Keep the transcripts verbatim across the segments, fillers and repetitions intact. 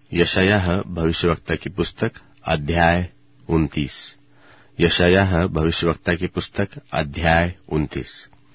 यशायाह भविष्यवक्ता की पुस्तक अध्याय उनतीस। यशायाह भविष्यवक्ता की पुस्तक अध्याय उनतीस।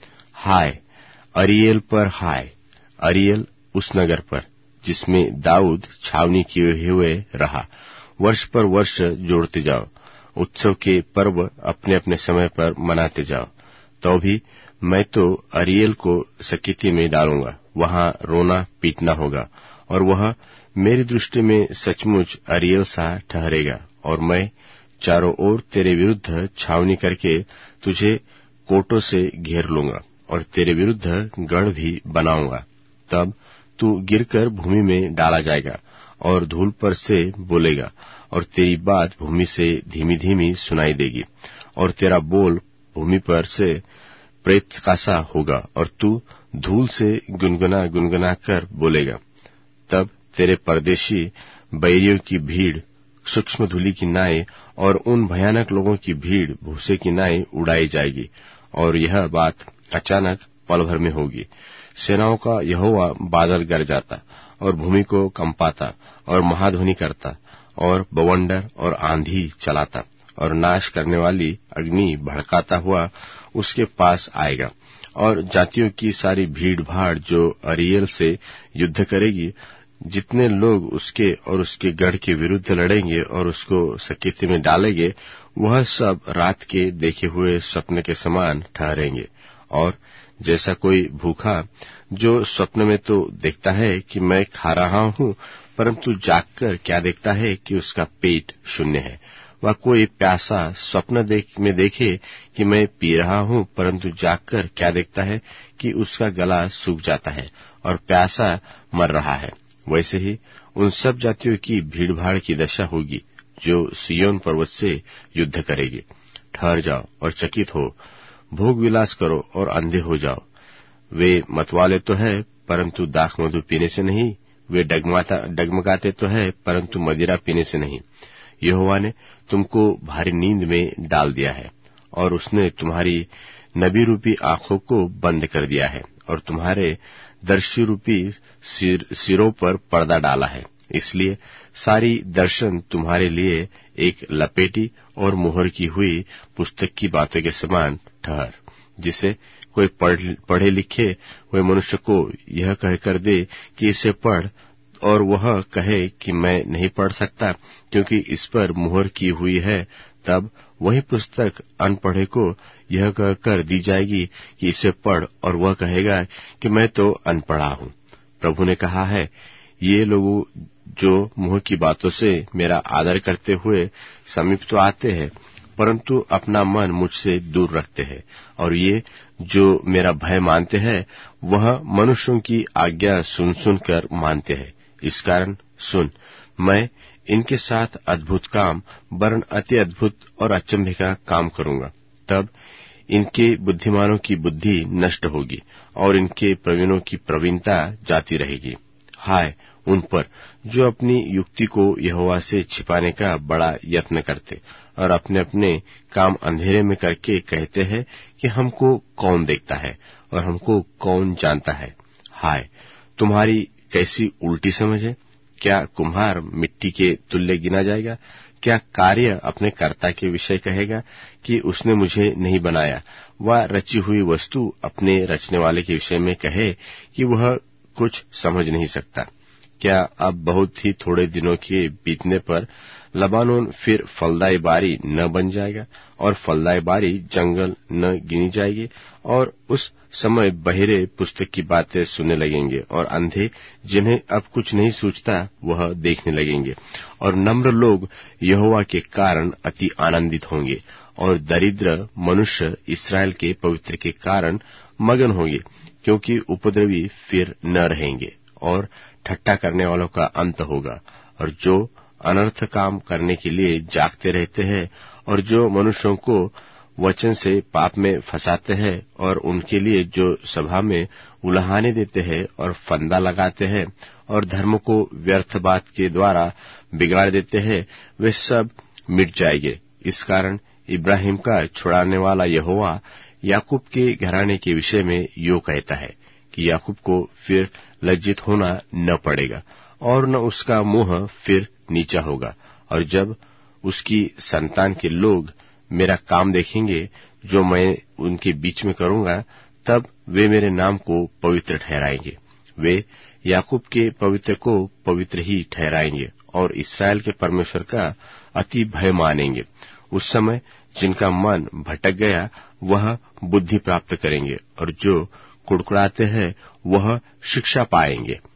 हाय अरियल पर, हाय अरियल उस नगर पर जिसमें दाऊद छावनी किए हुए रहा। वर्ष पर वर्ष जोड़ते जाओ, उत्सव के पर्व अपने अपने समय पर मनाते जाओ। तो भी मैं तो अरियल को सकीती में डालूंगा, वहां रोना पीटना होगा, और वह मेरी दृष्टि में सचमुच अरियल सा ठहरेगा। और मैं चारों ओर तेरे विरुद्ध छावनी करके तुझे कोटों से घेर लूंगा और तेरे विरुद्ध गढ़ भी बनाऊंगा। तब तू गिरकर भूमि में डाला जाएगा और धूल पर से बोलेगा, और तेरी बात भूमि से धीमी धीमी सुनाई देगी, और तेरा बोल भूमि पर से प्रेत का सा होगा, और तू धूल से गुनगुना गुनगुना कर बोलेगा। तब तेरे परदेशी बैरियों की भीड़ सूक्ष्म धूलि की नाई और उन भयानक लोगों की भीड़ भूसे की नाई उड़ाई जाएगी। और यह बात अचानक पल भर में होगी। सेनाओं का यहोवा बादल गरजाता और भूमि को कंपाता और महाध्वनि करता और बवंडर और आंधी चलाता और नाश करने वाली अग्नि भड़काता हुआ उसके पास आएगा। और जातियों की सारी भीड़ भाड़ जो अरियल से युद्ध करेगी, जितने लोग उसके और उसके गढ़ के विरुद्ध लड़ेंगे और उसको सकीती में डालेंगे, वह सब रात के देखे हुए स्वप्न के समान ठहरेंगे। और जैसा कोई भूखा जो स्वप्न में तो देखता है कि मैं खा रहा हूं, परंतु जागकर क्या देखता है कि उसका पेट शून्य है। वह कोई प्यासा स्वप्न देख में देखे कि मैं पी रहा हूं, परंतु जागकर क्या देखता है कि उसका गला सूख जाता है और प्यासा मर रहा है। वैसे ही उन सब जातियों की भीड़भाड़ की दशा होगी जो सिय्योन पर्वत से युद्ध करेगी। ठहर जाओ और चकित हो, भोग विलास करो और अंधे हो जाओ। वे मतवाले तो है, परंतु दाख मधु पीने से नहीं। वे डगमाता डगमगाते तो है, परंतु मदिरा पीने से नहीं। यहोवा ने तुमको भारी नींद में डाल दिया है, और उसने तुम्हारी नबी रूपी आंखों को बंद कर दिया है, और तुम्हारे दर्शी रूपी सिर, सिरों पर पर्दा डाला है। इसलिए सारी दर्शन तुम्हारे लिए एक लपेटी और मुहर की हुई पुस्तक की बातों के समान ठहर, जिसे कोई पढ़, पढ़े लिखे हुए मनुष्य को यह कहकर दे कि इसे पढ़, और वह कहे कि मैं नहीं पढ़ सकता क्योंकि इस पर मुहर की हुई है। तब वही पुस्तक अनपढ़े को यह कहकर दी जाएगी कि इसे पढ़, और वह कहेगा कि मैं तो अनपढ़ा हूं। प्रभु ने कहा है, ये लोग जो मुंह की बातों से मेरा आदर करते हुए समीप तो आते हैं, परंतु अपना मन मुझसे दूर रखते हैं, और ये जो मेरा भय मानते हैं, वह मनुष्यों की आज्ञा सुन सुनकर मानते हैं। इस कारण सुन, मैं इनके साथ अद्भुत काम, वरन अति अद्भुत और अचंभे का काम करूंगा। तब इनके बुद्धिमानों की बुद्धि नष्ट होगी और इनके प्रवीणों की प्रवीणता जाती रहेगी। हाय उन पर जो अपनी युक्ति को यहोवा से छिपाने का बड़ा यत्न करते और अपने अपने काम अंधेरे में करके कहते हैं कि हमको कौन देखता है और हमको कौन जानता है। हाय तुम्हारी कैसी उल्टी समझ है। क्या कुम्हार मिट्टी के तुल्य गिना जाएगा? क्या कार्य अपने कर्ता के विषय कहेगा कि उसने मुझे नहीं बनाया? वह रची हुई वस्तु अपने रचने वाले के विषय में कहे कि वह कुछ समझ नहीं सकता। क्या अब बहुत ही थोड़े दिनों के बीतने पर लबानोन फिर फलदाई बारी न बन जाएगा और फलदाई बारी जंगल न गिनी जाएगी? और उस समय बहिरे पुस्तक की बातें सुनने लगेंगे और अंधे जिन्हें अब कुछ नहीं सूझता वह देखने लगेंगे, और नम्र लोग यहोवा के कारण अति आनंदित होंगे, और दरिद्र मनुष्य इस्राएल के पवित्र के कारण मगन होंगे, क्योंकि उपद्रवी फिर न रहेंगे और ठट्ठा करने वालों का अंत होगा। और जो अनर्थ काम करने के लिए जागते रहते हैं और जो मनुष्यों को वचन से पाप में फंसाते हैं और उनके लिए जो सभा में उलाहने देते हैं और फंदा लगाते हैं और धर्म को व्यर्थ बात के द्वारा बिगाड़ देते हैं, वे सब मिट जाएंगे। इस कारण इब्राहिम का छुड़ाने वाला यहोवा याकूब के घराने के विषय में यो कहता है कि याकूब को फिर लज्जित होना न पड़ेगा और न उसका मुंह फिर नीचा होगा। और जब उसकी संतान के लोग मेरा काम देखेंगे जो मैं उनके बीच में करूंगा, तब वे मेरे नाम को पवित्र ठहराएंगे। वे याकूब के पवित्र को पवित्र ही ठहराएंगे और इस्राएल के परमेश्वर का अति भय मानेंगे। उस समय जिनका मन भटक गया वह बुद्धि प्राप्त करेंगे और जो कुड़कुड़ाते हैं वह शिक्षा पाएंगे।